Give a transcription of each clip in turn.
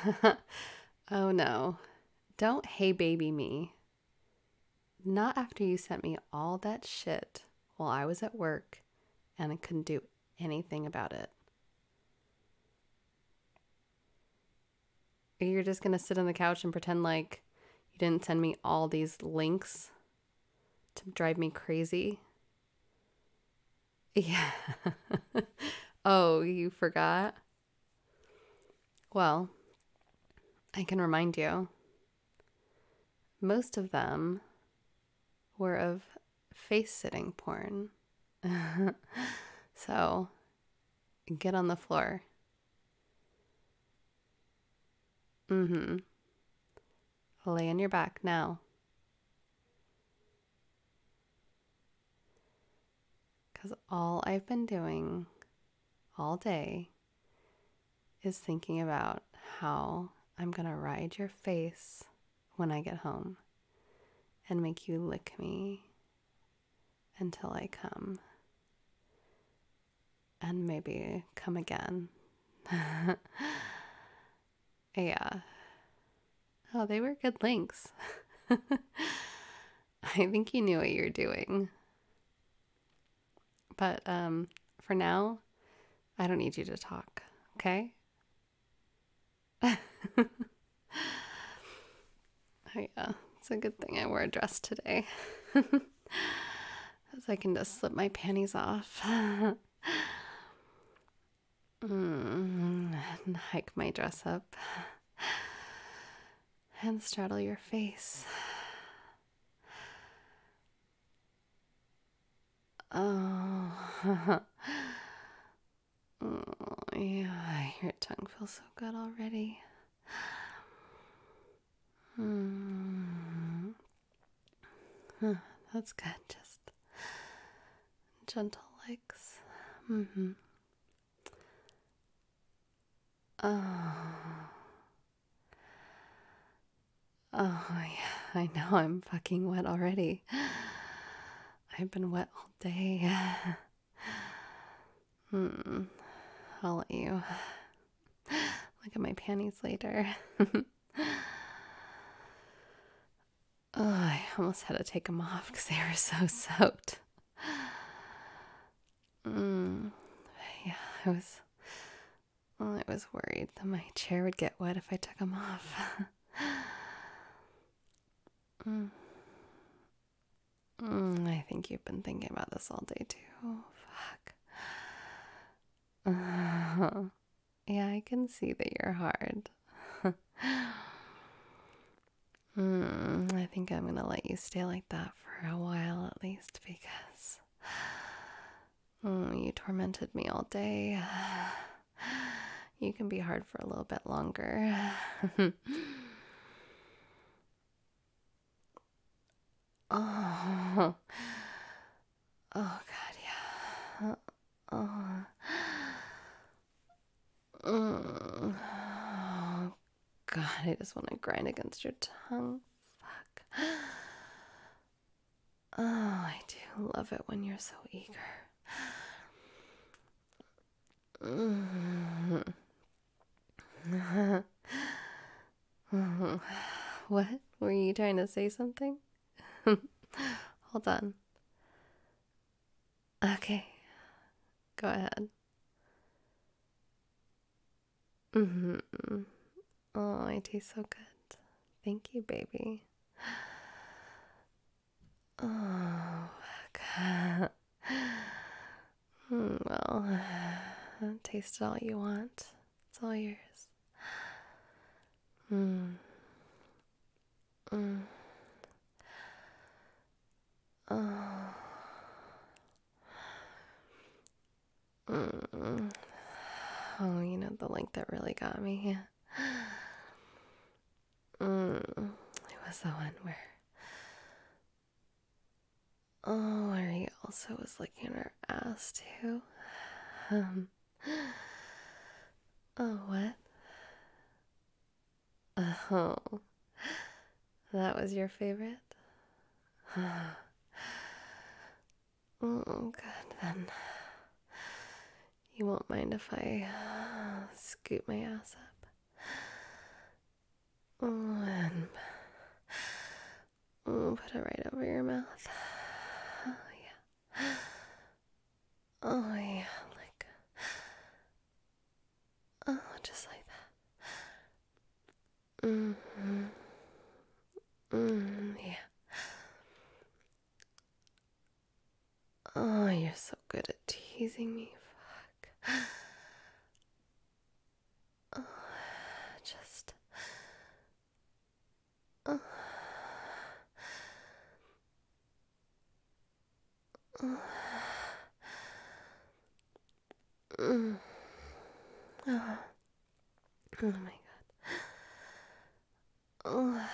Oh no. Don't hey baby me. Not after you sent me all that shit while I was at work and I couldn't do anything about it. You're just gonna sit on the couch and pretend like you didn't send me all these links to drive me crazy? Yeah. Oh, you forgot? Well, I can remind you. Most of them were of face sitting porn. So get on the floor. Mm-hmm. Lay on your back now. Because all I've been doing all day is thinking about how I'm going to ride your face when I get home and make you lick me until I come. And maybe come again. Yeah. Oh, they were good links. I think you knew what you're doing. But for now, I don't need you to talk, okay? Oh, yeah, it's a good thing I wore a dress today. As I can just slip my panties off. And hike my dress up and straddle your face. Oh, oh yeah, your tongue feels so good already. Mm. That's good. Just gentle licks. Mm-hmm. Oh. Oh, yeah, I know I'm fucking wet already. I've been wet all day. I'll let you look at my panties later. Oh, I almost had to take them off because they were so soaked. Yeah, I was worried that my chair would get wet if I took them off. I think you've been thinking about this all day too. Fuck. Yeah, I can see that you're hard. I think I'm gonna let you stay like that for a while at least because you tormented me all day. You can be hard for a little bit longer. Oh, oh God, yeah. Oh, oh God, I just want to grind against your tongue. Fuck. Oh, I do love it when you're so eager. What? Were you trying to say something? Hold on. Okay, go ahead. Oh, I taste so good. Thank you, baby. Oh, God. Well, taste it all you want. It's all yours. Mm. Mm. Oh. Mm. Oh, you know the link that really got me. It was the one where he also was licking her ass too. Um, oh, what? Oh, that was your favorite? Oh, good then. You won't mind if I scoop my ass up? And put it right over your mouth. Oh, yeah. Oh, yeah. Like, oh, just like that. Mm-hmm. Yeah. Oh, you're so good at teasing me. Fuck. Oh, just. Oh. Oh. Mm. Oh. Oh my god. Oh.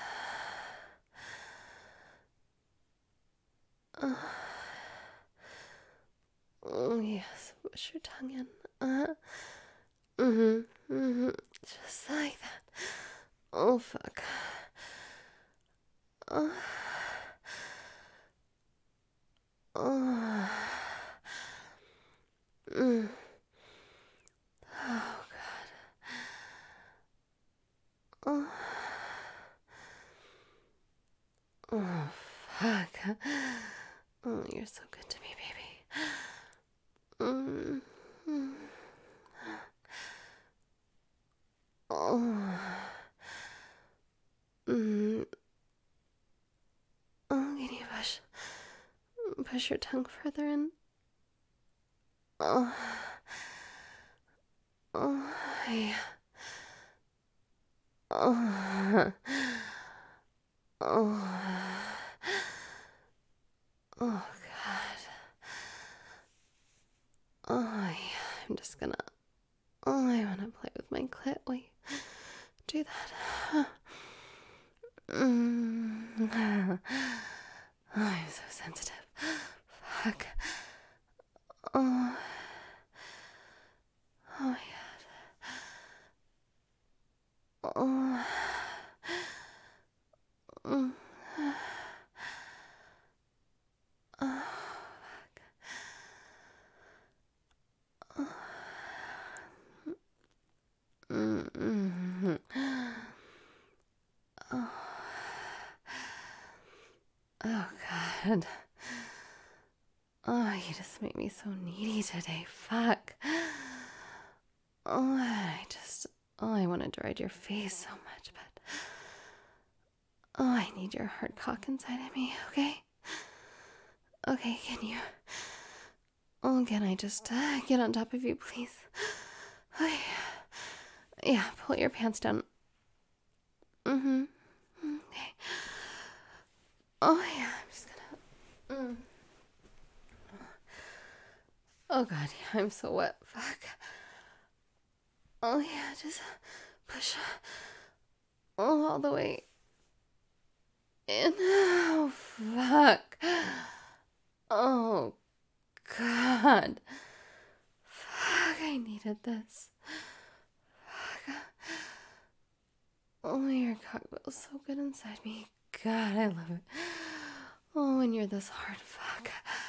Oh. Oh yes, push your tongue in. Mm-hmm. Mm-hmm. Just like that. Oh fuck. Oh. Oh. Mm. Oh god. Oh. Oh fuck. Oh, you're so good to me, baby. Mm. Mm. Oh. Mm. Oh, can you push your tongue further in? Oh. Oh, yeah. Oh. Oh. Oh, God. Oh, yeah. I'm just gonna. Oh, I wanna play with my clit. Wait. Do that. Mm. Oh, I'm so sensitive. Fuck. Oh. Oh, my God. Oh. Mm. Oh. Mm-hmm. Oh. Oh, God. Oh, you just make me so needy today. Fuck. Oh, I wanted to ride your face so much, but oh, I need your hard cock inside of me, okay? Okay, can I just get on top of you, please? Okay. Yeah, pull your pants down. Mm-hmm. Okay. Oh, yeah, I'm just gonna. Oh, God, yeah, I'm so wet. Fuck. Oh, yeah, just push all the way in. Oh, fuck. Oh, God. Fuck, I needed this. Fuck. Oh, your cock feels so good inside me. God, I love it. Oh, when you're this hard. Fuck.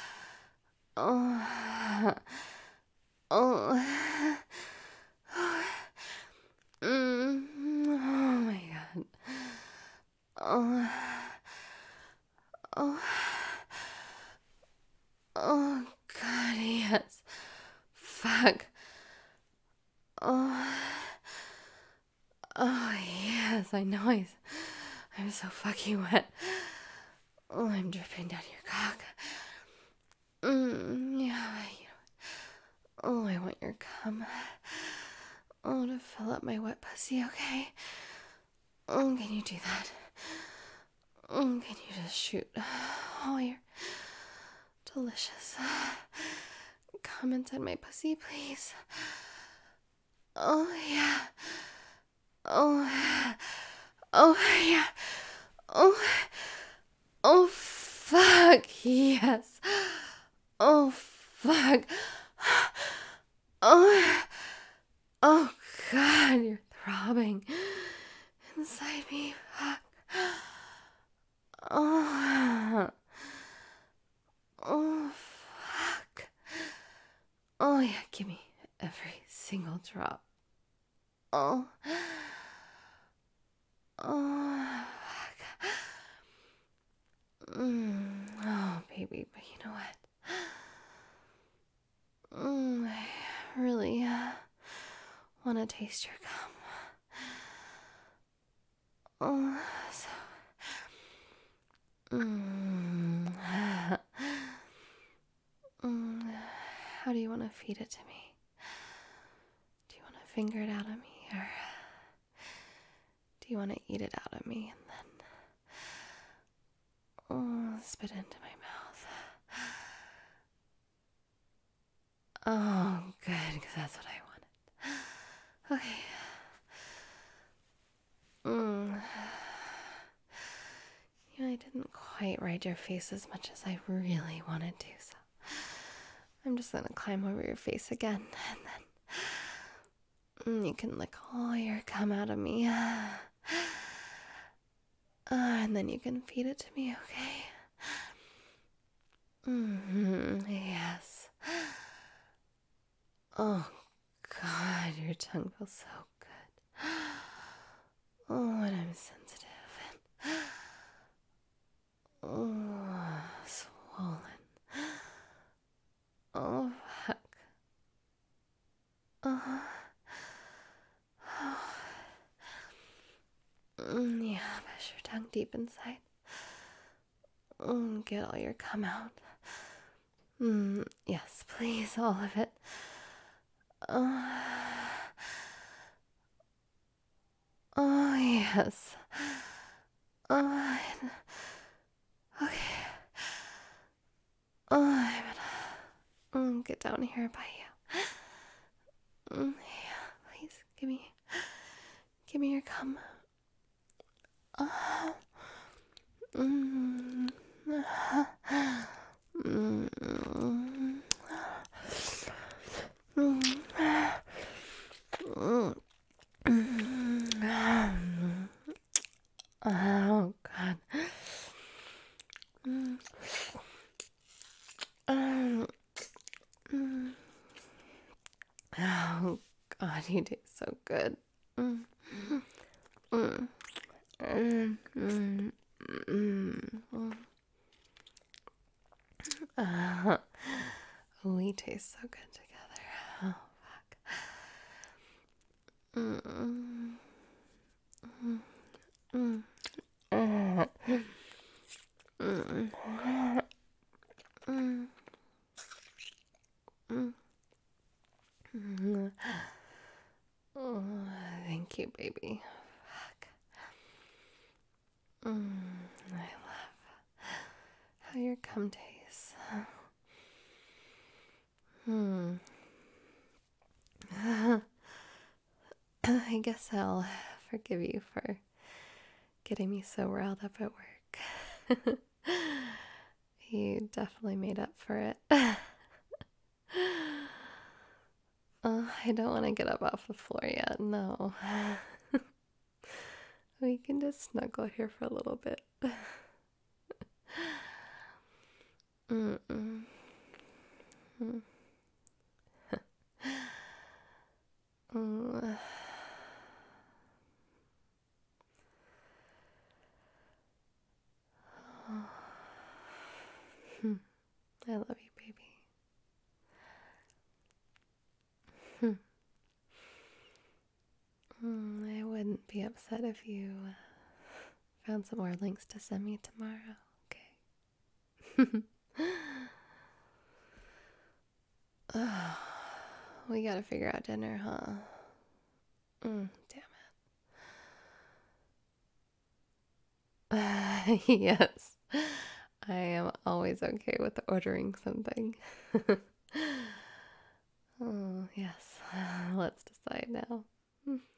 Oh. Oh. Oh my god. Oh. Oh. Oh god, yes. Fuck. Oh. Oh yes, I know I'm so fucking wet. Oh, I'm dripping down your cock. Yeah, oh, I want your cum. Oh, to fill up my wet pussy, okay? Oh, can you do that? Oh, can you just shoot? Oh, you're delicious. Come inside my pussy, please. Oh, yeah. Oh, oh, yeah. Oh, oh, fuck, yes. Oh, fuck. Oh, oh, God, you're throbbing inside me. Fuck. Oh, oh, fuck. Oh, yeah, give me every single drop. Oh, Oh, fuck. Oh, baby, but you know what? I really want to taste your gum. Oh, so. How do you want to feed it to me? Do you want to finger it out of me, or do you want to eat it out of me and then spit it into my mouth? Oh, good, because that's what I wanted. Okay. I didn't quite ride your face as much as I really wanted to, so I'm just gonna climb over your face again, and then you can lick all your cum out of me. And then you can feed it to me, okay? Yes. Oh, God, your tongue feels so good. Oh, and I'm sensitive. Oh, swollen. Oh, fuck. Oh. Yeah, push your tongue deep inside. Get all your cum out. Yes, please, all of it. Oh, yes. Oh, okay. Oh, I'm gonna get down here by you. Yeah, please, give me your cum. Mm. Oh, God. Oh, God, you taste so good. We taste so good together. Oh, fuck. Oh, thank you, baby. Fuck. I love how your cum tastes. I guess I'll forgive you for getting me so riled up at work. You definitely made up for it. I don't want to get up off the floor yet, no. We can just snuggle here for a little bit. I love you, baby. I wouldn't be upset if you found some more links to send me tomorrow, okay? Oh, we gotta figure out dinner, huh? Damn it. Yes, I am always okay with ordering something. Oh, yes, let's decide now.